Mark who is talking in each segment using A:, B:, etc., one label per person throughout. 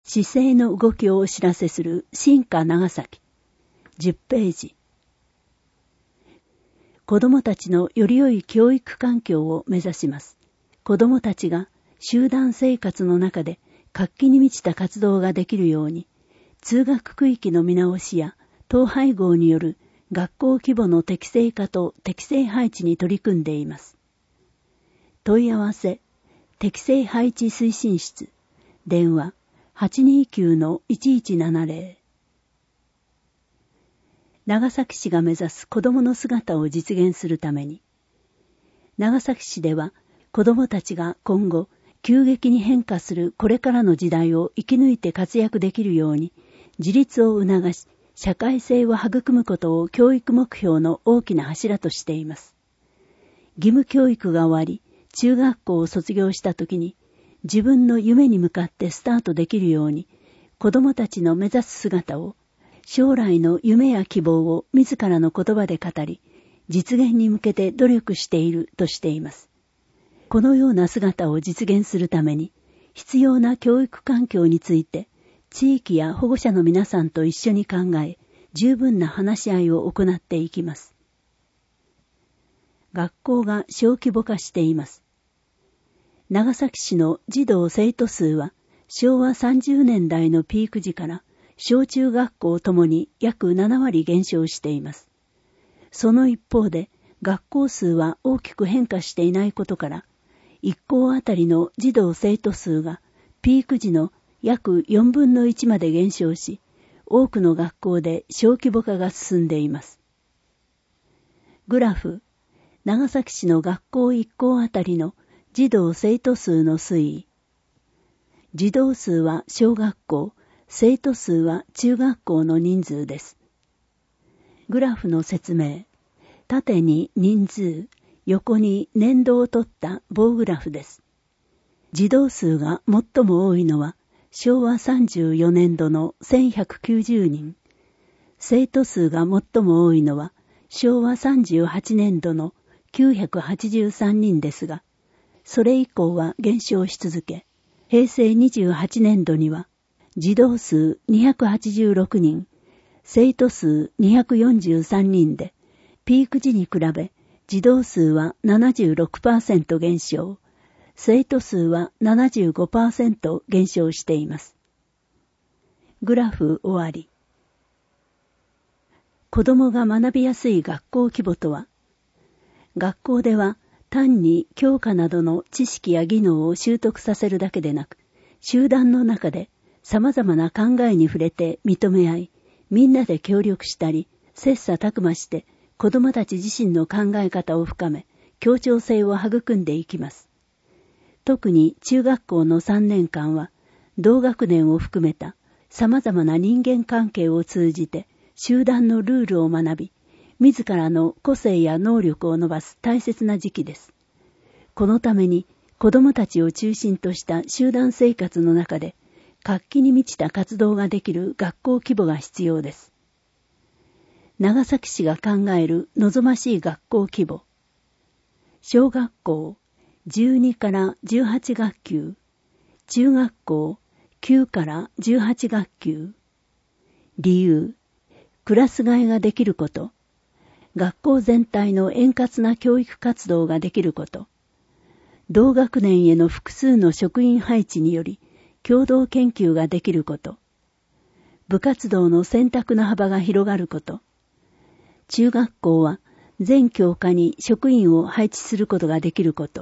A: 市政の動きをお知らせする新華長崎。10ページ。子供たちのより良い教育環境を目指します。子供たちが集団生活の中で活気に満ちた活動ができるように、通学区域の見直しや統廃合による学校規模の適正化と適正配置に取り組んでいます。問い合わせ、適正配置推進室、電話、829-1170。長崎市が目指す子どもの姿を実現するために、長崎市では子どもたちが今後急激に変化するこれからの時代を生き抜いて活躍できるように自立を促し、社会性を育むことを教育目標の大きな柱としています。義務教育が終わり、中学校を卒業したときに自分の夢に向かってスタートできるように、子どもたちの目指す姿を、将来の夢や希望を自らの言葉で語り、実現に向けて努力しているとしています。このような姿を実現するために、必要な教育環境について、地域や保護者の皆さんと一緒に考え、十分な話し合いを行っていきます。学校が小規模化しています。長崎市の児童生徒数は昭和30年代のピーク時から小中学校ともに約7割減少しています。その一方で学校数は大きく変化していないことから、1校あたりの児童生徒数がピーク時の約4分の1まで減少し、多くの学校で小規模化が進んでいます。グラフ、長崎市の学校1校あたりの児童生徒数の推移。児童数は小学校、生徒数は中学校の人数です。グラフの説明。縦に人数、横に年度を取った棒グラフです。児童数が最も多いのは昭和34年度の1190人。生徒数が最も多いのは昭和38年度の983人ですが、それ以降は減少し続け、平成28年度には児童数286人、生徒数243人で、ピーク時に比べ児童数は 76% 減少、生徒数は 75% 減少しています。グラフ終わり。子どもが学びやすい学校規模とは、学校では単に教科などの知識や技能を習得させるだけでなく、集団の中で様々な考えに触れて認め合い、みんなで協力したり、切磋琢磨して子どもたち自身の考え方を深め、協調性を育んでいきます。特に中学校の3年間は、同学年を含めた様々な人間関係を通じて集団のルールを学び、自らの個性や能力を伸ばす大切な時期です。このために子どもたちを中心とした集団生活の中で活気に満ちた活動ができる学校規模が必要です。長崎市が考える望ましい学校規模。小学校12から18学級、中学校9から18学級。理由、クラス替えができること。学校全体の円滑な教育活動ができること。同学年への複数の職員配置により共同研究ができること。部活動の選択の幅が広がること。中学校は全教科に職員を配置することができること。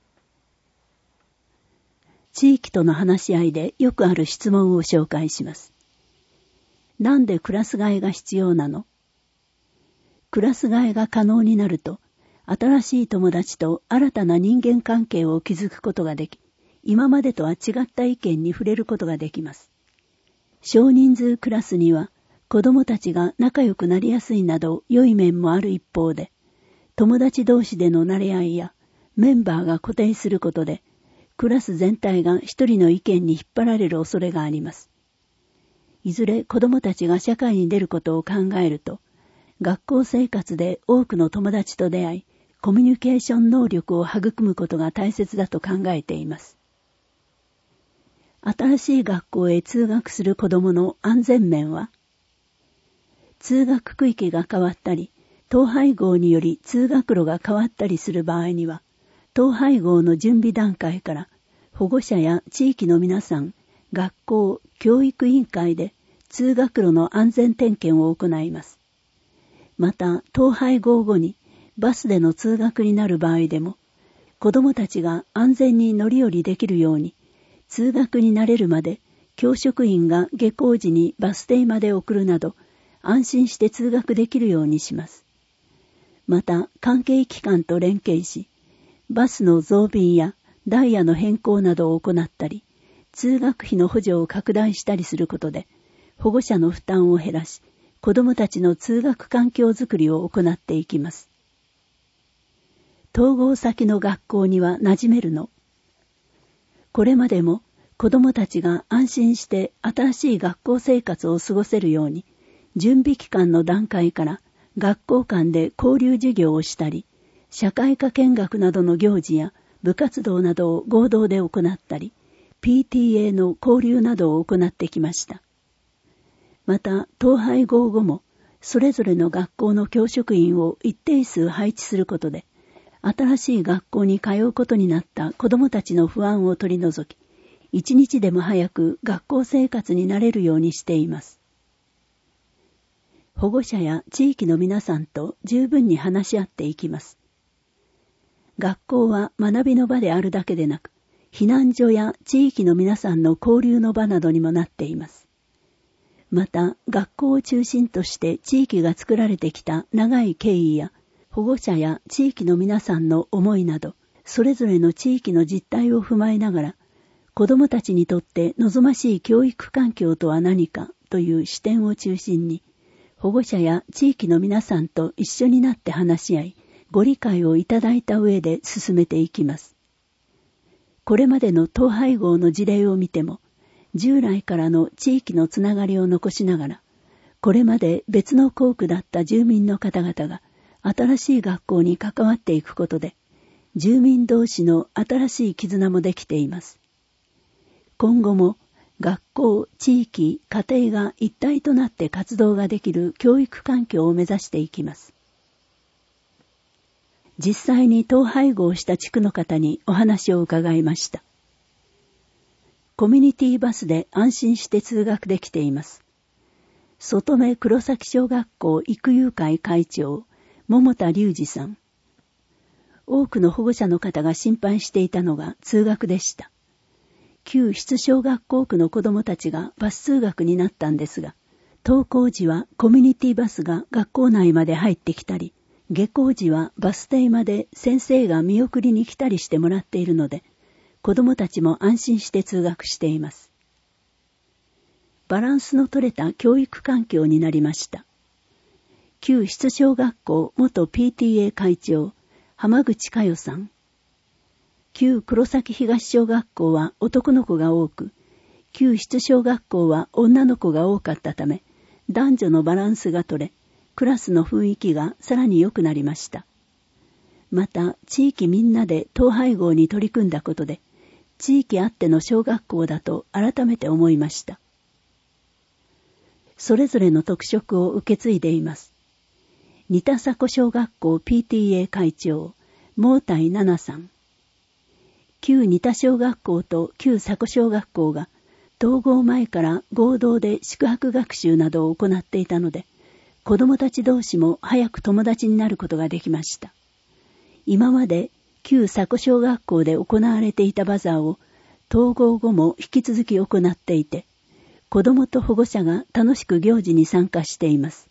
A: 地域との話し合いでよくある質問を紹介します。なんでクラス替えが必要なの？クラス替えが可能になると、新しい友達と新たな人間関係を築くことができ、今までとは違った意見に触れることができます。少人数クラスには、子供たちが仲良くなりやすいなど良い面もある一方で、友達同士での馴れ合いやメンバーが固定することで、クラス全体が一人の意見に引っ張られる恐れがあります。いずれ子供たちが社会に出ることを考えると、学校生活で多くの友達と出会い、コミュニケーション能力を育むことが大切だと考えています。 新しい学校へ通学する子供の安全面は、通学区域が変わったり、統廃合により通学路が変わったりする場合には、統廃合の準備段階から保護者や地域の皆さん、学校、教育委員会で通学路の安全点検を行います。また、統廃合後にバスでの通学になる場合でも、子どもたちが安全に乗り降りできるように、通学に慣れるまで教職員が下校時にバス停まで送るなど、安心して通学できるようにします。また、関係機関と連携し、バスの増便やダイヤの変更などを行ったり、通学費の補助を拡大したりすることで、保護者の負担を減らし、子どもたちの通学環境づくりを行っていきます。統合先の学校には馴染めるの。これまでも子どもたちが安心して新しい学校生活を過ごせるように、準備期間の段階から学校間で交流授業をしたり、社会科見学などの行事や部活動などを合同で行ったり、PTA の交流などを行ってきました。また、統廃合後も、それぞれの学校の教職員を一定数配置することで、新しい学校に通うことになった子どもたちの不安を取り除き、一日でも早く学校生活に慣れるようにしています。保護者や地域の皆さんと十分に話し合っていきます。学校は学びの場であるだけでなく、避難所や地域の皆さんの交流の場などにもなっています。また、学校を中心として地域が作られてきた長い経緯や、保護者や地域の皆さんの思いなど、それぞれの地域の実態を踏まえながら、子どもたちにとって望ましい教育環境とは何かという視点を中心に、保護者や地域の皆さんと一緒になって話し合い、ご理解をいただいた上で進めていきます。これまでの統廃合の事例を見ても、従来からの地域のつながりを残しながら、これまで別の校区だった住民の方々が新しい学校に関わっていくことで、住民同士の新しい絆もできています。今後も学校、地域、家庭が一体となって活動ができる教育環境を目指していきます。実際に統廃合した地区の方にお話を伺いました。コミュニティバスで安心して通学できています。外目黒崎小学校育遊会会長、桃田隆二さん。多くの保護者の方が心配していたのが通学でした。旧出小学校区の子どもたちがバス通学になったんですが、登校時はコミュニティバスが学校内まで入ってきたり、下校時はバス停まで先生が見送りに来たりしてもらっているので、子どもたちも安心して通学しています。バランスの取れた教育環境になりました。旧出小学校元 PTA 会長、浜口佳代さん。旧黒崎東小学校は男の子が多く、旧出小学校は女の子が多かったため、男女のバランスが取れ、クラスの雰囲気がさらに良くなりました。また、地域みんなで統廃合に取り組んだことで、地域あっての小学校だと改めて思いました。それぞれの特色を受け継いでいます。仁田迫小学校 PTA 会長、毛田奈々さん。旧仁田小学校と旧迫小学校が統合前から合同で宿泊学習などを行っていたので、子どもたち同士も早く友達になることができました。今まで旧迫小学校で行われていたバザーを統合後も引き続き行っていて、子どもと保護者が楽しく行事に参加しています。